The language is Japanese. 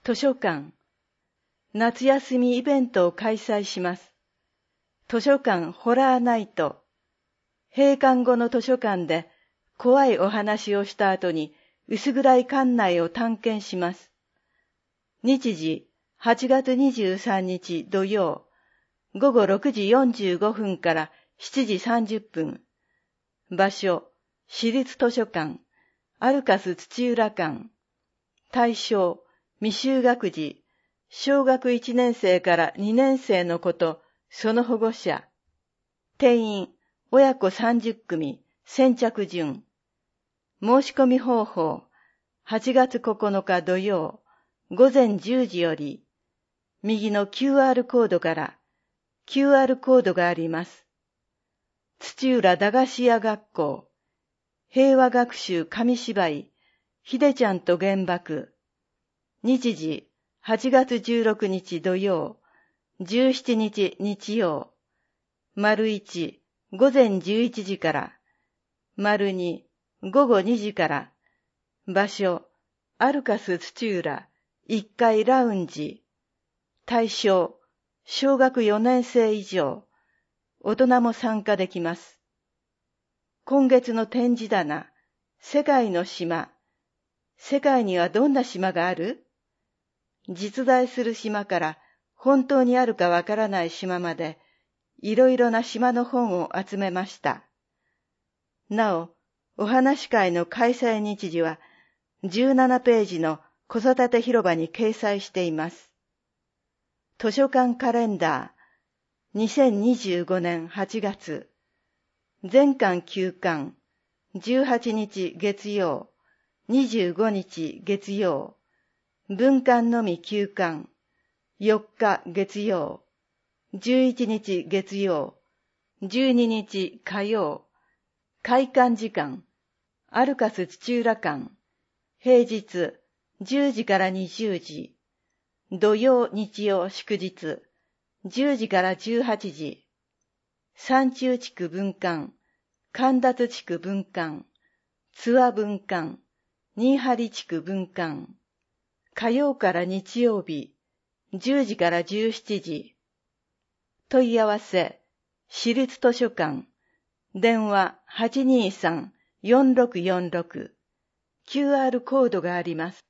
図書館、夏休みイベントを開催します。図書館ホラーナイト。閉館後の図書館で怖いお話をした後に薄暗い館内を探検します。日時8月23日土曜、午後6時45分から7時30分。場所、市立図書館、アルカス土浦館。対象、未就学児、小学1年生から2年生の子とその保護者。定員、親子30組、先着順。申し込み方法、8月9日土曜、午前10時より、右の QR コードから、QR コードがあります。土浦駄菓子屋学校、平和学習紙芝居、ひでちゃんと原爆。日時、8月16日土曜、17日日曜。丸1、午前11時から。丸2、午後2時から。場所、アルカス土浦、1階ラウンジ。対象、小学4年生以上。大人も参加できます。今月の展示棚、世界の島。世界にはどんな島がある？実在する島から本当にあるかわからない島まで、いろいろな島の本を集めました。なお、お話会の開催日時は17ページの子育て広場に掲載しています。図書館カレンダー、2025年8月。全館休館、18日月曜、25日月曜。分館のみ休館、4日月曜、11日月曜、12日火曜。開館時間、アルカス土浦館、平日10時から20時、土曜日曜祝日、10時から18時。山中地区分館、神立地区分館、津和分館、新張地区分館。火曜から日曜日、10時から17時。問い合わせ、市立図書館、電話823-4646。QR コードがあります。